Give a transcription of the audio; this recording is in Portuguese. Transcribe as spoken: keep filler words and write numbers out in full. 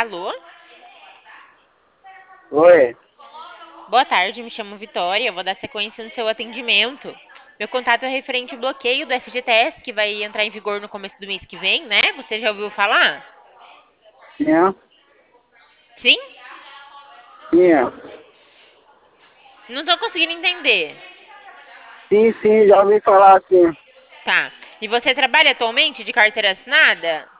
Alô? Oi. Boa tarde, me chamo Vitória. Eu vou dar sequência no seu atendimento. Meu contato é referente ao bloqueio do F G T S, que vai entrar em vigor no começo do mês que vem, né? Você já ouviu falar? Sim, Sim? sim. Não tô conseguindo entender. Sim, sim, já ouvi falar sim. Tá. E você trabalha atualmente de carteira assinada?